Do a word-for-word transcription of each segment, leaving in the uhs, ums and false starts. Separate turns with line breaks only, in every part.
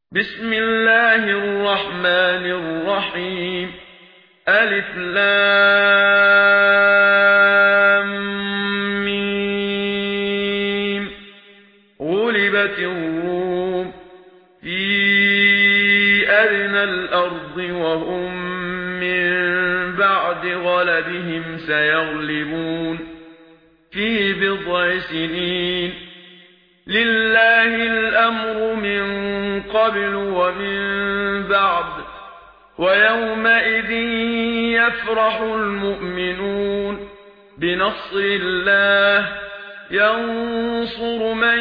بسم الله الرحمن الرحيم. ألف لام ميم. غلبت الروم في أدنى الأرض وهم من بعد غلبهم سيغلبون في بضع سنين. لله الأمر من قبل ومن بعد، ويومئذ يفرح المؤمنون بنصر الله ينصر من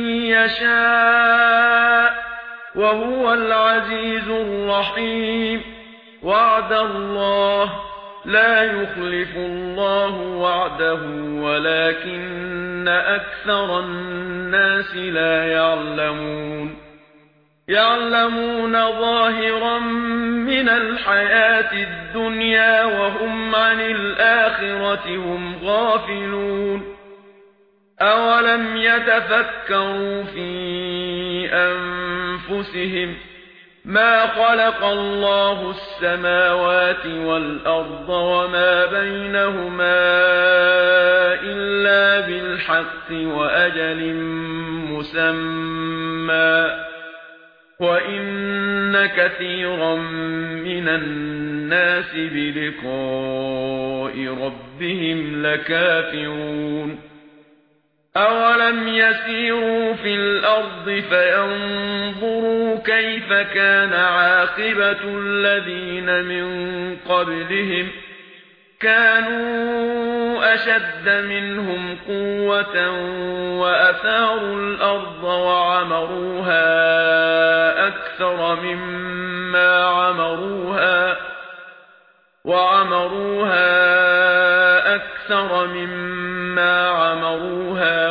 يشاء وهو العزيز الرحيم. وعد الله لا يخلف الله وعده ولكن أكثر الناس لا يعلمون. يعلمون ظاهرا من الحياة الدنيا وهم عن الآخرة هم غافلون. أولم يتفكروا في أنفسهم ما خلق الله السماوات والأرض وما بينهما إلا بالحق وأجل مسمى، وإن كثيرا من الناس بلقاء ربهم لكافرون. أولم يسيروا في الأرض فينظروا كيف كان عاقبة الذين من قبلهم كانوا أشد منهم قوة وأثاروا الأرض وعمروها أكثر مما عمروها وعمروها أكثر مما عمروها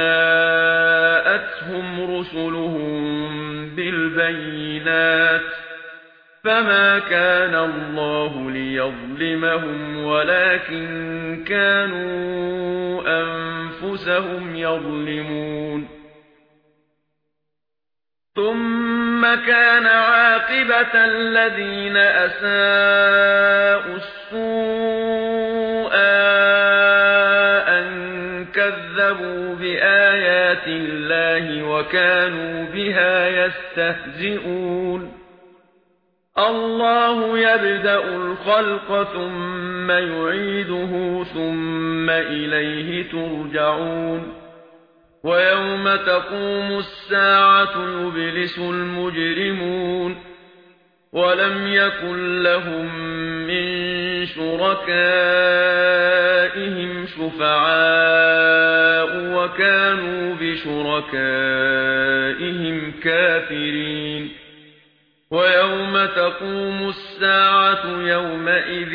وجاءتهم رسلهم بالبينات، فما كان الله ليظلمهم ولكن كانوا أنفسهم يظلمون. ثم كان عاقبة الذين أساءوا السوء أن كذبوا بآيات الله وكانوا بها يستهزئون. الله يبدأ الخلق ثم يعيده ثم إليه ترجعون. ويوم تقوم الساعة يبلس المجرمون ولم يكن لهم من شركائهم شفعاء وكانوا بشركائهم كافرين. ويوم تقوم الساعة يومئذ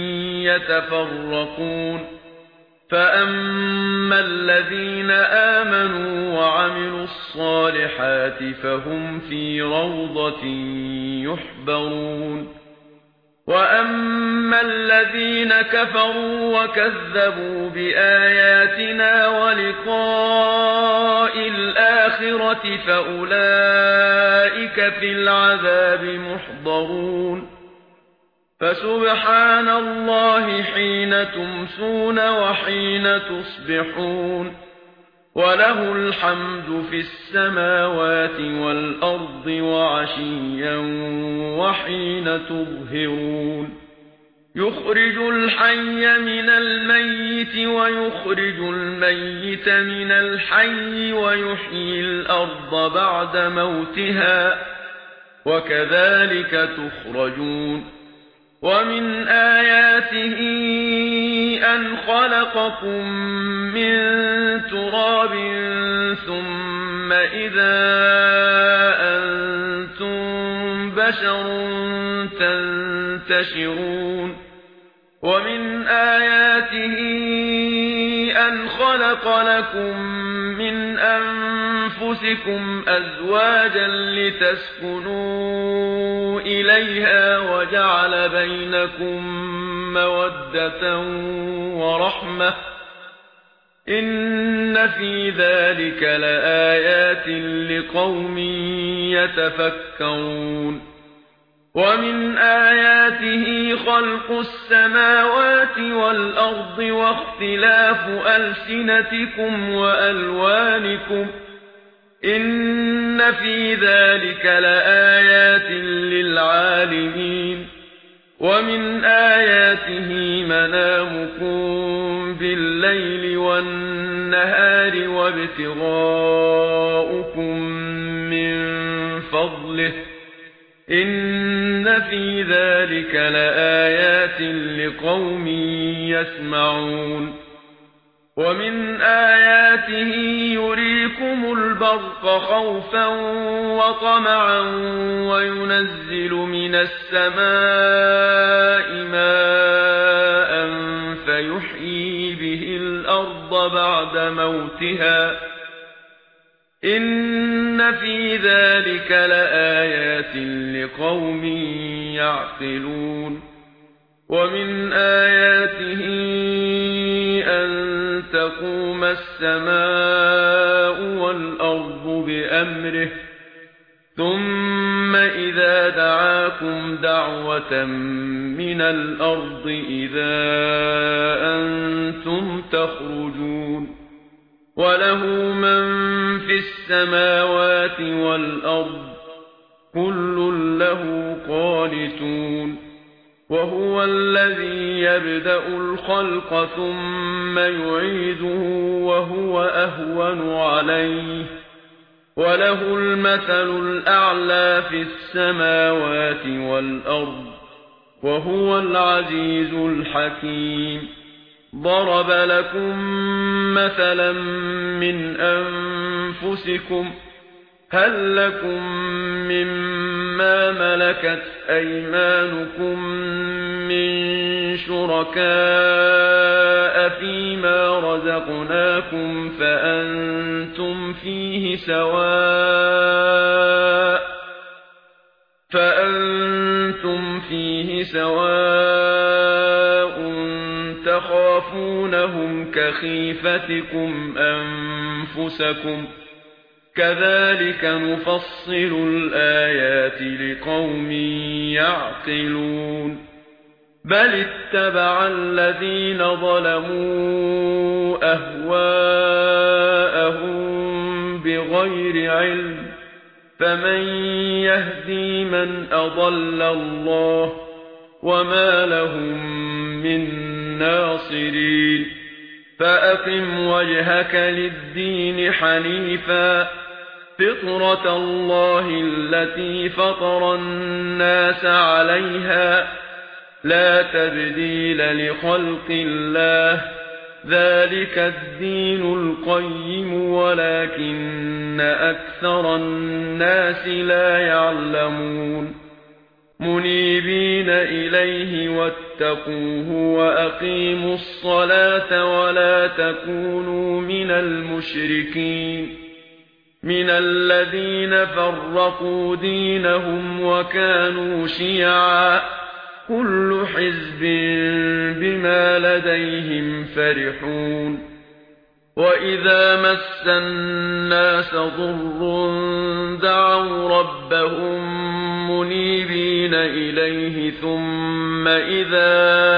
يتفرقون، فأما الذين آمنوا وعملوا الصالحات فهم في روضة يحبرون. وأما الذين كفروا وكذبوا بآياتنا ولقاء الآخرة فأولئك في العذاب محضرون. فسبحان الله حين تمسون وحين تصبحون، وله الحمد في السماوات والأرض وعشيا وحين تظهرون. يخرج الحي من الميت ويخرج الميت من الحي ويحيي الأرض بعد موتها وكذلك تخرجون. ومن آياته أن خلقكم من تراب ثم إذا أنتم بشر تنتشرون. ومن آياته أن خلق لكم من أنفسكم أزواجا لتسكنوا إليها وجعل بينكم مودة ورحمة إن في ذلك لآيات لقوم يتفكرون ومن آياته خلق السماوات والأرض واختلاف ألسنتكم وألوانكم إن في ذلك لآيات للعالمين ومن آياته منامكم بالليل والنهار وابتغاؤكم من فضله إن في ذلك لآيات لقوم يسمعون ومن آياته يريكم البرق خوفا وطمعا وينزل من السماء ماء فيحيي به الأرض بعد موتها إن في ذلك لآيات لقوم يعقلون ومن آياته أن تقوم السماء والأرض بأمره ثم إذا دعاكم دعوة من الأرض إذا أنتم تخرجون وله من في السماوات والأرض كل له قانتون وهو الذي يبدأ الخلق ثم يعيده وهو أهون عليه وله المثل الأعلى في السماوات والأرض وهو العزيز الحكيم ضرب لكم مثلا من أنفسكم هل لكم مما ملكت أيمانكم من شركاء فيما رزقناكم فأنتم فيه سواء فأنتم فيه سواء تخافونهم كخيفتكم أنفسكم كذلك نفصل الآيات لقوم يعقلون بل اتبع الذين ظلموا أهواءهم بغير علم فمن يهدي من أضل الله وما لهم من ناصرين فأقم وجهك للدين حنيفا فطرة الله التي فطر الناس عليها لا تبديل لخلق الله ذلك الدين القيم ولكن أكثر الناس لا يعلمون منيبين إليه واتقوه وأقيموا الصلاة ولا تكونوا من المشركين من الذين فرقوا دينهم وكانوا شيعا كل حزب بما لديهم فرحون وإذا مس الناس ضر دعوا ربهم منيبين إليه ثم إذا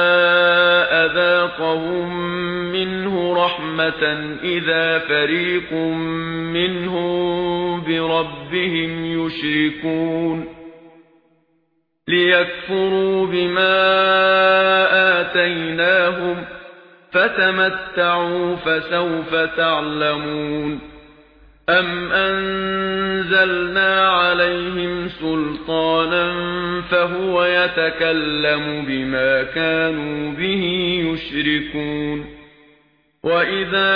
أذاقهم منه رحمة إذا فريق منهم بربهم يشركون ليكفروا بما آتيناهم فتمتعوا فسوف تعلمون أم أنزلنا عليهم سلطانا فهو يتكلم بما كانوا به يشركون وإذا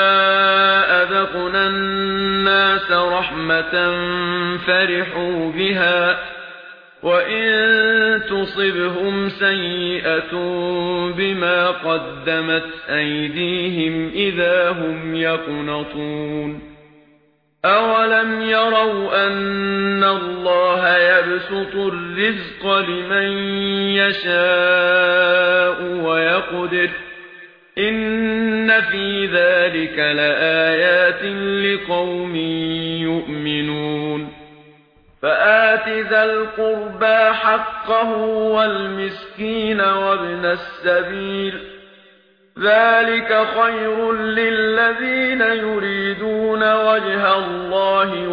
أذقنا الناس رحمة فرحوا بها وإن تصبهم سيئة بما قدمت أيديهم إذا هم يقنطون أولم يروا أن الله يبسط الرزق لمن يشاء ويقدر إن إن في ذلك لآيات لقوم يؤمنون فآت ذا القربى حقه والمسكين وابن السبيل ذلك خير للذين يريدون وجه الله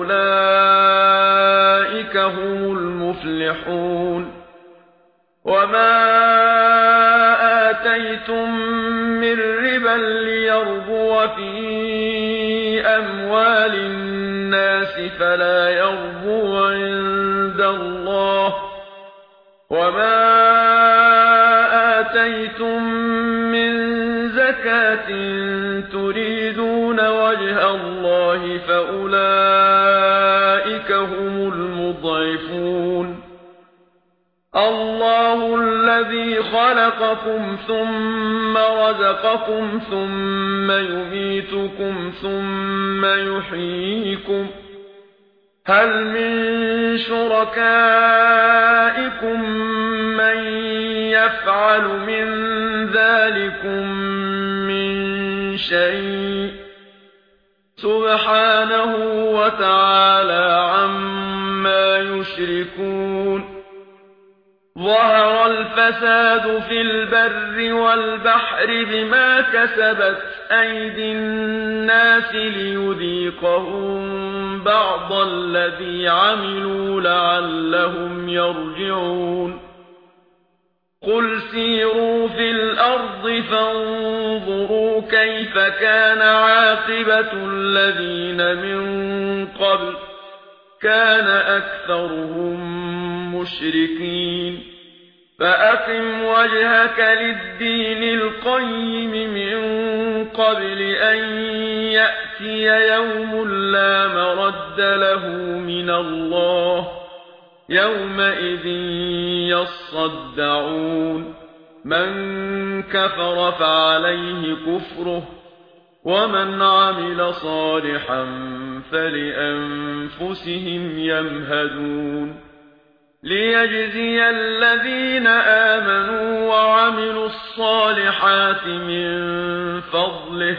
وأولئك هم المفلحون وما آتيتم من ربا ليربو في أموال الناس فلا يربو عند الله وما آتيتم من زكاة تريدون وجه الله فأولئك هم المضعفون الله الذي خلقكم ثم رزقكم ثم يميتكم ثم يحييكم هل من شركائكم من يفعل من ذلكم من شيء سبحانه وتعالى عما يشركون ظهر الفساد في البر والبحر بما كسبت أيدي الناس ليذيقهم بعض الذي عملوا لعلهم يرجعون قل سيروا في الأرض فانظروا كيف كان عاقبة الذين من قبل كان أكثرهم مشركين فأقم وجهك للدين القيم من قبل أن يأتي يوم لا مرد له من الله يومئذ يصدعون من كفر فعليه كفره ومن عمل صالحا فلأنفسهم يمهدون ليجزي الذين آمنوا وعملوا الصالحات من فضله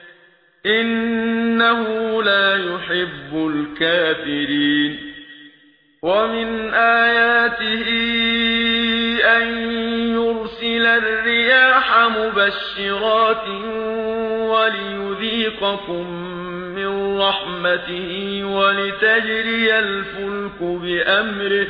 إنه لا يحب الكافرين ومن آياته أن يرسل الرياح مبشرات وليذيقكم من رحمته ولتجري الفلك بأمره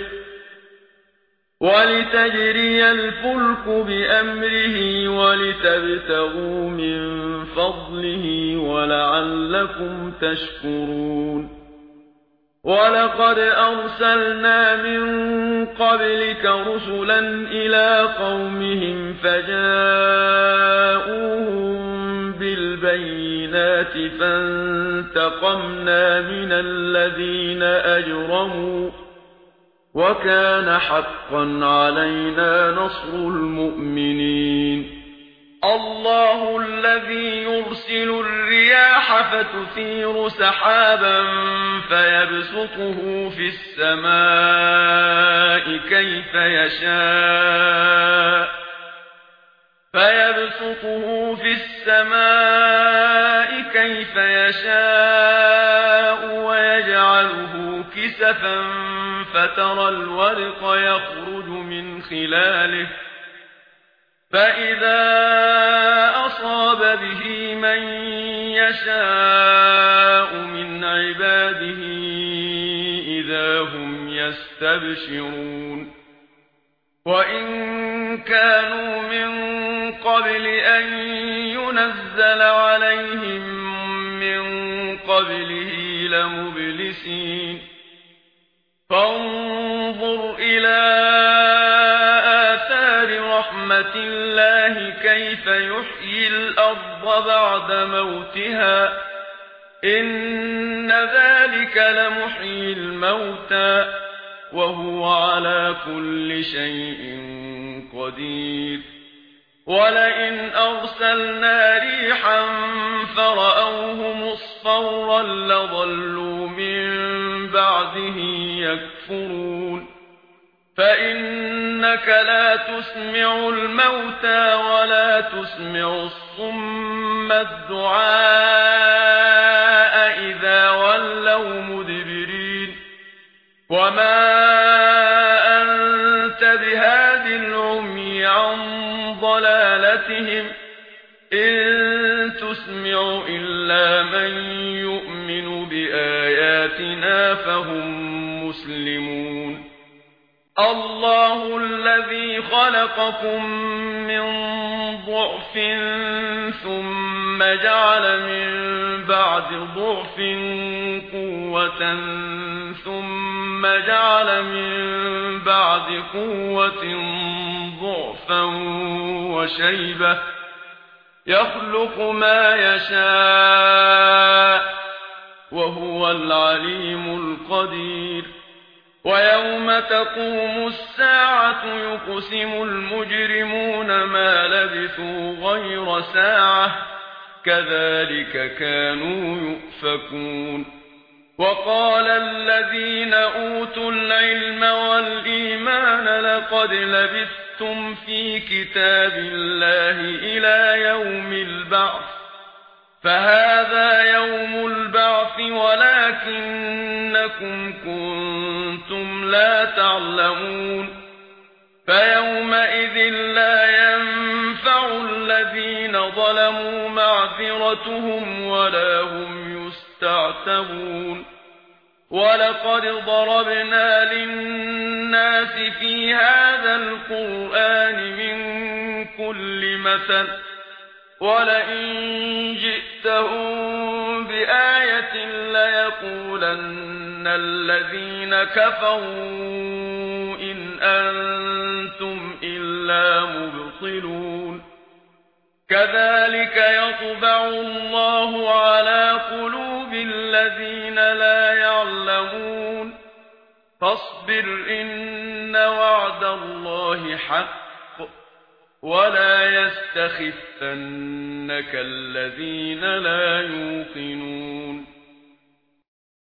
ولتجري الفلك بأمره ولتبتغوا من فضله ولعلكم تشكرون ولقد أرسلنا من قبلك رسلا إلى قومهم فجاءوهم بالبينات فانتقمنا من الذين أجرموا وكان حقا علينا نصر المؤمنين الله الذي يرسل الرياح فتثير سحابا فيبسطه في السماء كيف يشاء فيبسطه في السماء كيف يشاء ويجعله كسفا فترى الورق يخرج من خلاله فإذا أصاب به من يشاء من عباده إذا هم يستبشرون وإن كانوا من قبل أن ينزل عليهم من قبله لمبلسين فانظر إلى آثار رحمة الله كيف يحيي الأرض بعد موتها إن ذلك لمحيي الموتى وهو على كل شيء قدير ولئن أرسلنا ريحا فرأوه مصفرا لظلوا من بعده يكفرون فإنك لا تسمع الموتى ولا تسمع الصم الدعاء إذا ولوا مدبرين وما أنت بهاد العمي عن ضلالتهم إن تسمع إلا من يؤمن بآياتنا فهم مسلمون الله الذي خلقكم من ضعف ثم جعل من بعد ضعف قوة ثم جعل من بعد قوة ضعفا وشيبة يخلق ما يشاء وهو العليم القدير ويوم تقوم الساعة يقسم المجرمون ما لبثوا غير ساعة كذلك كانوا يؤفكون وقال الذين أوتوا العلم والإيمان لقد لبثتم في كتاب الله إلى يوم البعث فهذا يوم البعث ولكنكم كنتم لا تعلمون فيومئذ لا ينفع الذين ظلموا معذرتهم ولا هم يستعتبون ولقد ضربنا للناس في هذا القرآن من كل مثل ولئن جئتهم بآية ليقولن الذين كفروا إن أنتم إلا مبطلون كذلك يطبع الله على قلوب الذين لا يعلمون فاصبر إن وعد الله حق ولا يستخفنك الذين لا يوقنون